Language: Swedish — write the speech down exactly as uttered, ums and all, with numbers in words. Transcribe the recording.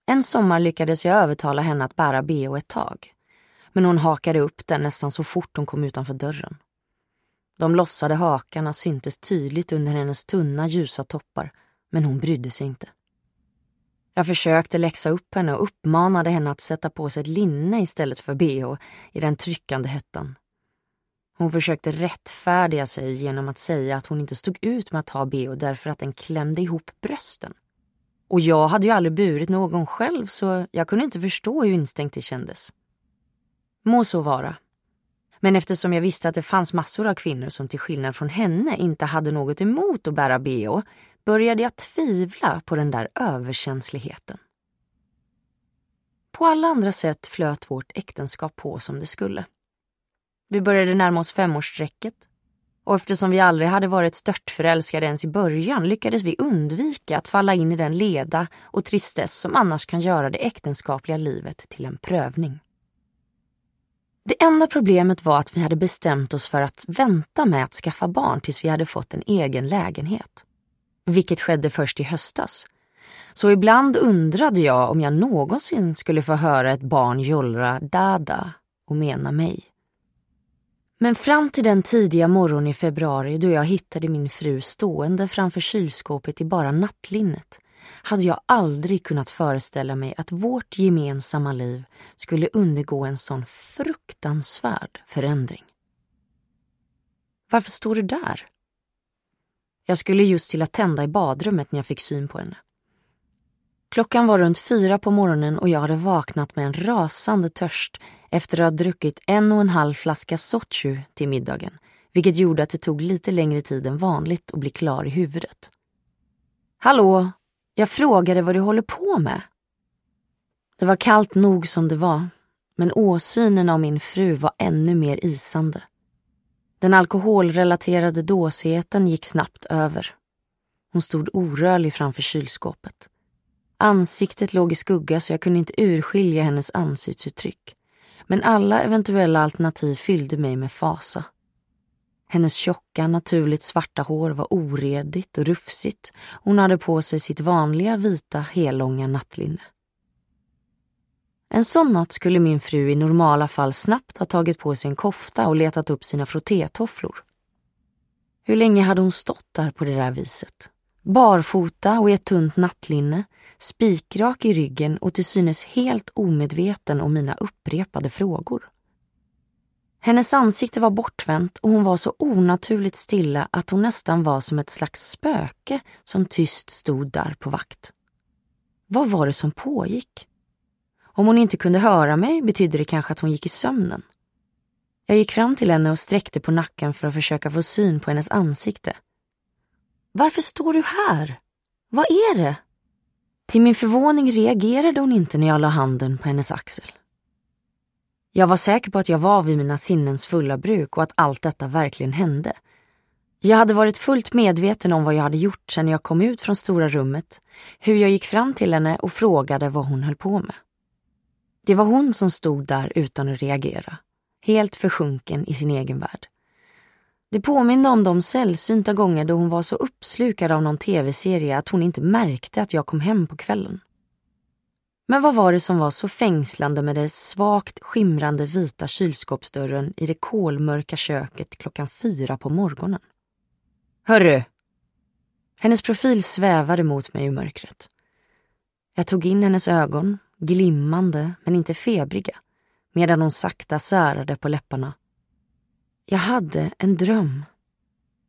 En sommar lyckades jag övertala henne att bära B O ett tag. Men hon hakade upp den nästan så fort hon kom utanför dörren. De lossade hakarna syntes tydligt under hennes tunna ljusa toppar, men hon brydde sig inte. Jag försökte läxa upp henne och uppmanade henne att sätta på sig ett linne istället för B O i den tryckande hettan. Hon försökte rättfärdiga sig genom att säga att hon inte stod ut med att ha B O därför att den klämde ihop brösten. Och jag hade ju aldrig burit någon själv, så jag kunde inte förstå hur instängt det kändes. Må så vara. Men eftersom jag visste att det fanns massor av kvinnor som till skillnad från henne inte hade något emot att bära B O, började jag tvivla på den där överkänsligheten. På alla andra sätt flöt vårt äktenskap på som det skulle. Vi började närma oss femårssträcket, och eftersom vi aldrig hade varit störtförälskade ens i början lyckades vi undvika att falla in i den leda och tristess som annars kan göra det äktenskapliga livet till en prövning. Det enda problemet var att vi hade bestämt oss för att vänta med att skaffa barn tills vi hade fått en egen lägenhet. Vilket skedde först i höstas. Så ibland undrade jag om jag någonsin skulle få höra ett barn jollra dada och mena mig. Men fram till den tidiga morgon i februari då jag hittade min fru stående framför kylskåpet i bara nattlinnet hade jag aldrig kunnat föreställa mig att vårt gemensamma liv skulle undergå en sån fruktansvärd förändring. Varför står du där? Jag skulle just till att tända i badrummet när jag fick syn på henne. Klockan var runt fyra på morgonen och jag hade vaknat med en rasande törst efter att ha druckit en och en halv flaska sochu till middagen, vilket gjorde att det tog lite längre tid än vanligt att bli klar i huvudet. Hallå, jag frågade vad du håller på med. Det var kallt nog som det var, men åsynen av min fru var ännu mer isande. Den alkoholrelaterade dåsigheten gick snabbt över. Hon stod orörlig framför kylskåpet. Ansiktet låg i skugga så jag kunde inte urskilja hennes ansiktsuttryck. Men alla eventuella alternativ fyllde mig med fasa. Hennes tjocka, naturligt svarta hår var oredigt och rufsigt. Hon hade på sig sitt vanliga vita, hellånga nattlinne. En sån natt skulle min fru i normala fall snabbt ha tagit på sig en kofta och letat upp sina frottétofflor. Hur länge hade hon stått där på det där viset? Barfota och i ett tunt nattlinne, spikrak i ryggen och till synes helt omedveten om mina upprepade frågor. Hennes ansikte var bortvänt och hon var så onaturligt stilla att hon nästan var som ett slags spöke som tyst stod där på vakt. Vad var det som pågick? Om hon inte kunde höra mig betydde det kanske att hon gick i sömnen. Jag gick fram till henne och sträckte på nacken för att försöka få syn på hennes ansikte. Varför står du här? Vad är det? Till min förvåning reagerade hon inte när jag la handen på hennes axel. Jag var säker på att jag var vid mina sinnens fulla bruk och att allt detta verkligen hände. Jag hade varit fullt medveten om vad jag hade gjort sedan jag kom ut från stora rummet, hur jag gick fram till henne och frågade vad hon höll på med. Det var hon som stod där utan att reagera, helt försjunken i sin egen värld. Det påminner om de sällsynta gånger då hon var så uppslukad av någon tv-serie att hon inte märkte att jag kom hem på kvällen. Men vad var det som var så fängslande med det svagt skimrande vita kylskåpsdörren i det kolmörka köket klockan fyra på morgonen? Hörru! Hennes profil svävade mot mig i mörkret. Jag tog in hennes ögon, glimmande men inte febriga, medan hon sakta särade på läpparna. Jag hade en dröm.